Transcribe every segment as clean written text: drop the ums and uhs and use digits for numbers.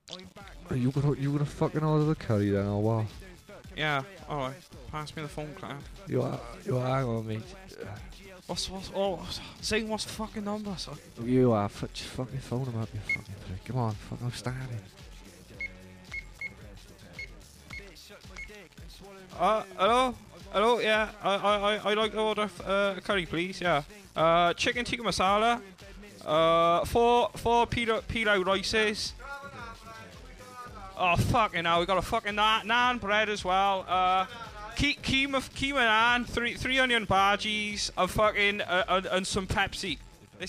Are you gonna fucking order the curry then, or what? Yeah, alright. Pass me the phone, Clan. You are, hang on, mate. Zane, what's the fucking number, son? You are, just fucking phone him up, you fucking prick. Come on, I'm starting. Hello? Hello, yeah. I'd like to order a curry, please, yeah. Chicken tikka masala. Four pilau rices. Oh, fucking hell, we got a fucking naan bread as well. Keema naan, three onion bhajis, and some Pepsi.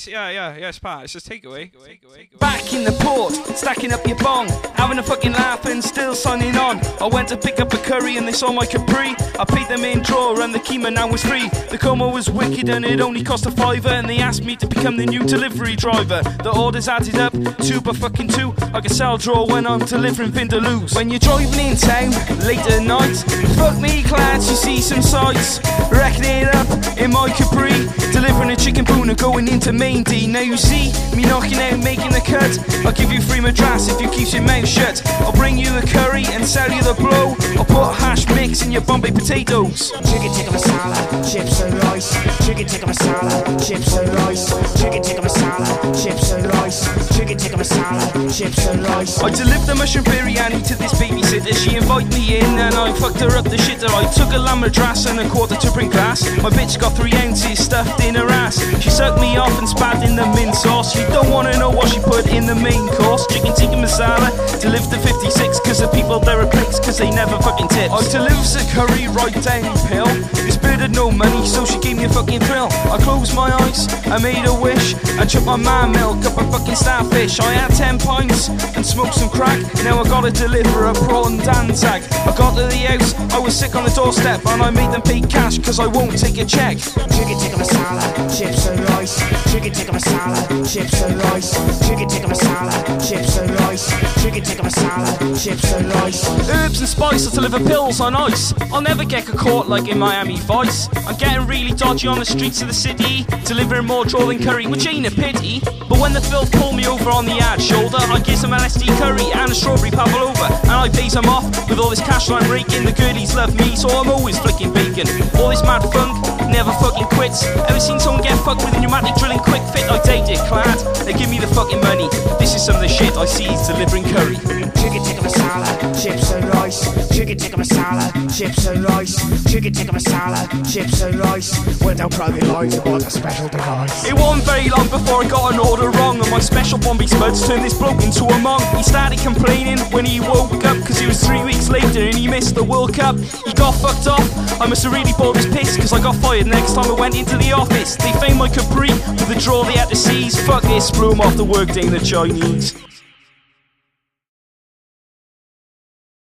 It's Pat. It's just takeaway. Back in the port, stacking up your bong, having a fucking laugh and still signing on. I went to pick up a curry and they saw my Capri. I paid them in drawer and the keema now was free. The coma was wicked and it only cost a fiver, and they asked me to become the new delivery driver. The orders added up, 2 by fucking 2. I could sell drawer when I'm delivering Vindaloos. When you're driving in town, late at night, fuck me clads, you see some sights. Wrecking it up in my Capri, delivering a chicken boona going into main D. Now you see me knocking out, making the cut. I'll give you free madras if you keep your mouth shut. I'll bring you the curry and sell you the blow. I'll put hash mix in your Bombay potatoes. Chicken tikka masala, chips and rice. Chicken tikka masala, chips and rice. Chicken tikka masala, chips and rice. Chicken tikka masala, chips and rice. I delivered the mushroom biryani to this babysitter. She invited me in and I fucked her up the shitter. I took a lamb madras and a quarter to bring glass. My bitch got 3 ounces stuffed in her ass. She sucked me off and spat in the mint sauce. You don't wanna know what she put in the main course. Chicken tikka masala, delivered to 56. Cause the people there are pricks, cause they never fucking tips. I delivered the curry right downhill. This bird had no money, so she gave me a fucking thrill. I closed my eyes, I made a wish, and chucked my man milk up a fucking starfish. I had 10 pints and smoked some crack. Now I gotta deliver a prawn danzag. I got to the house, I was sick on the doorstep, and I made them pay cash cause I won't take a check. Chicken tikka masala, chips and rice. Chicken tikka masala, chips and rice. Chicken tikka masala, chips and rice. Chicken tikka masala, chips and rice. Herbs and spice, I deliver pills on ice. I'll never get caught like in Miami Vice. I'm getting really dodgy on the streets of the city, delivering more draw than curry, which ain't a pity. But when the filth pulled me over on the ad shoulder, I give some LSD curry and a strawberry pavlova, and I pays them off with all this cash I'm raking. The girlies love me, so I'm always flicking bacon. All this mad funk never fucking quits. Ever seen someone get fucked with a pneumatic drilling quick fit? I date it, clad. They give me the fucking money. This is some of the shit I see is delivering curry. Chicken tikka masala, chips and rice. Chicken tikka masala, chips and rice. Chicken tikka masala, chips and rice. Without clothing lines, it was a special device. It wasn't very long before I got an order wrong, and my special Bombay spuds turned this bloke into a monk. He started complaining when he woke up, cause it was 3 weeks later and he missed the World Cup. He got fucked off. I must have really bought his piss, cause I got fired next time I went into the office. They found my Capri with the drawer they had to seize. Fuck this, blew him off the workday in the Chinese.